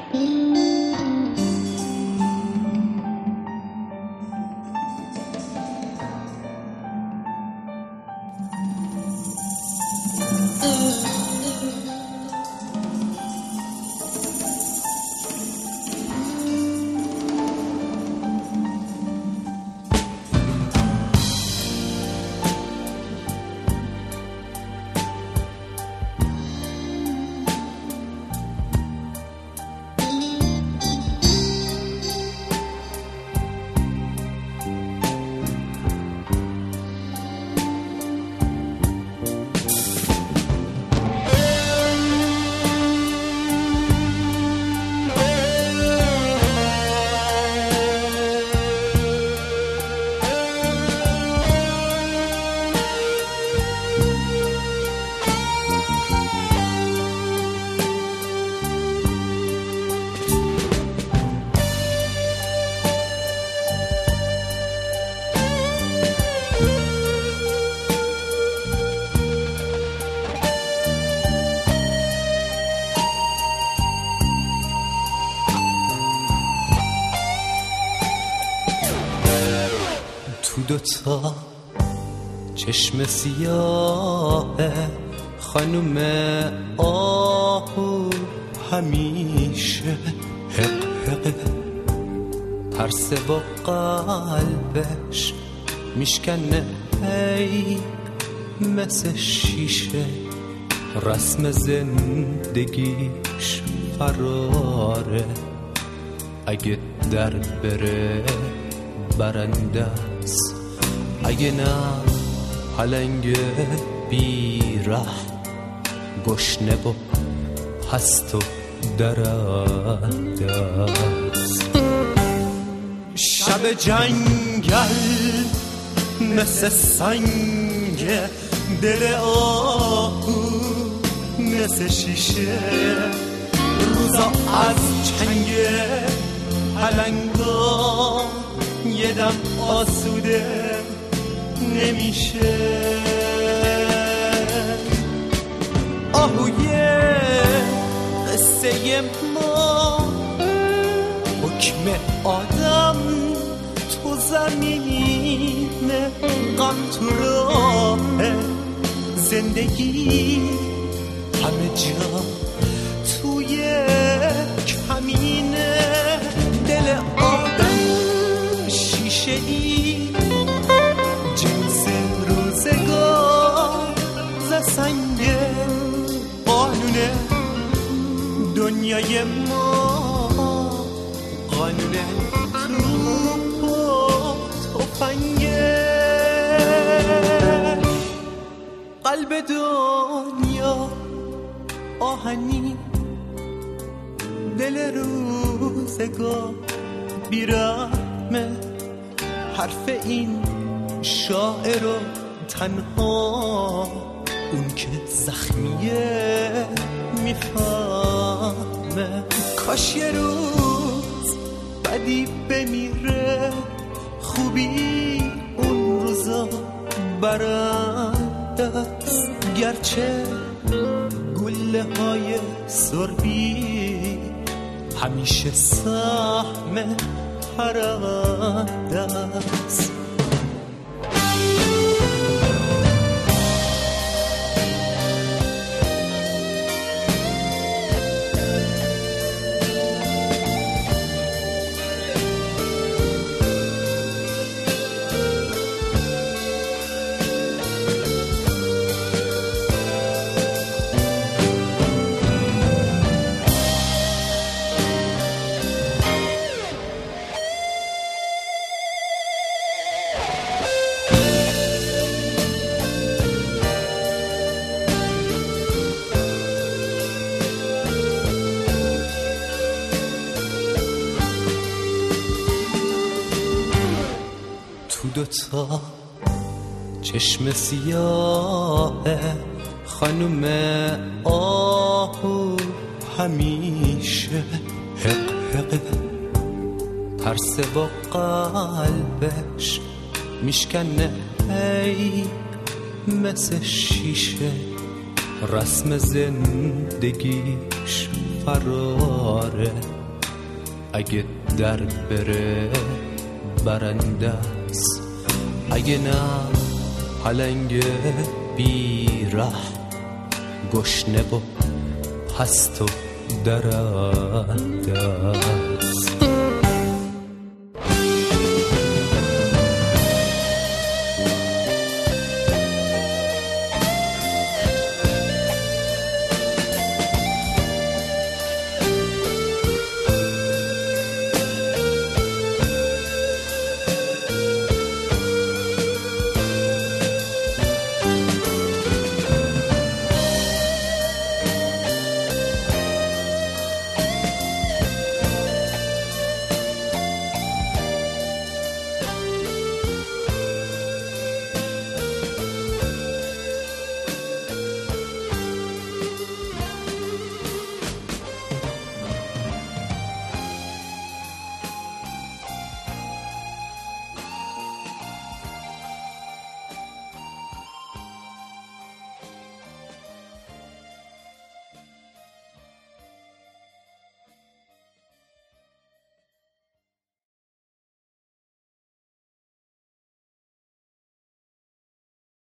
دوتا چشم سیاه خانوم آهو همیشه حق حق ترس با قلبش میشکنه هی مثل شیشه رسم زندگیش فراره اگه در بره برنده است اگه نه پلنگ بیره گشنه و هست و درنده است شب جنگل مثل سنگ دل آهو مثل شیشه روزا از چنگ پلنگا یه دم آسوده نمیشه آهوی قصه ما حکم آدم تو زمین غم تو راه زندگی همه جا توی کمینه دل آدم شیشه ای جنس روزگار ز سنگ قانونه دنیای ما قانونه توپ و تفنگه قلب دنیا آهنی دل روزگار بیرحمه حرف این شاعر و تنها اون که زخمیه میفهمه کاش یه روز بدی بمیره خوبی اون روزا برنده است گرچه گله های سربی همیشه سهم پرنده است دوتا چشم سیاه خانوم آهو همیشه حق حق ترس با قلبش میشکنه هی مثل شیشه رسم زندگیش فراره، اگه در بره برنده است، اگه نه پلنگ بیره گشنه و پست و درنده است.